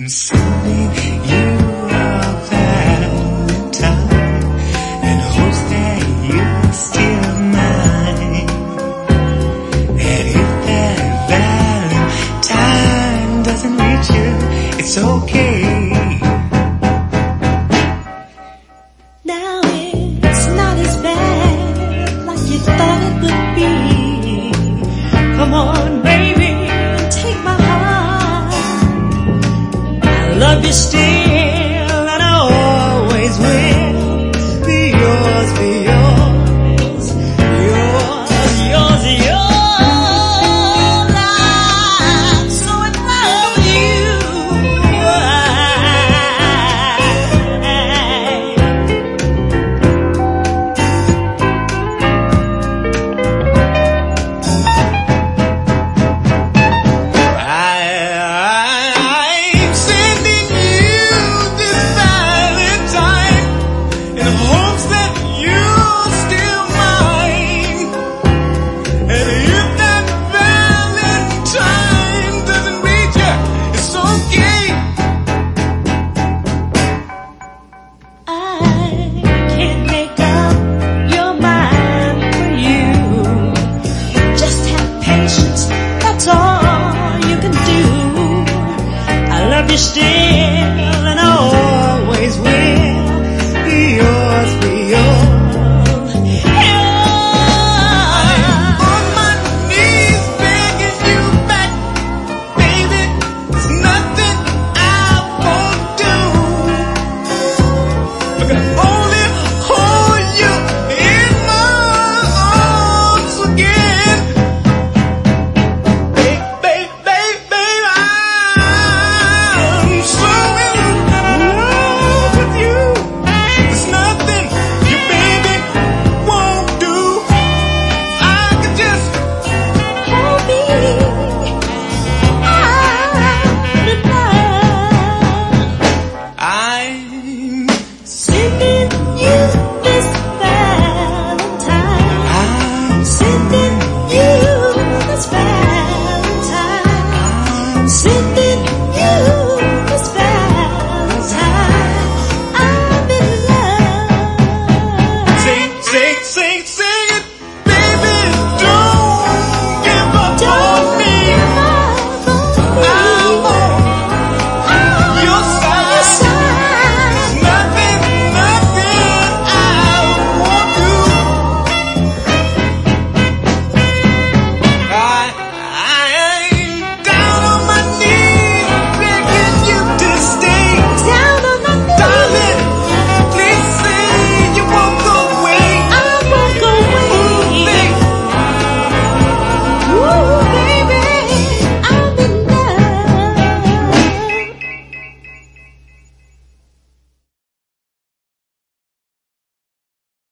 I'm sending you a Valentine in hopes that you're still mine. And if that Valentine doesn't reach you, it's okay. Now it's not as bad like you thought it would be. Come on, baby, take my heart. I love you still, and I always will be yours, be yours, yours, yours, yours. I'm so in love with you. I'm sending you this Valentine in hopes that you're still mine. And if that Valentine doesn't reach you, it's okay. I can't make up your mind for you. Just have patience, that's all you can do. I love you still.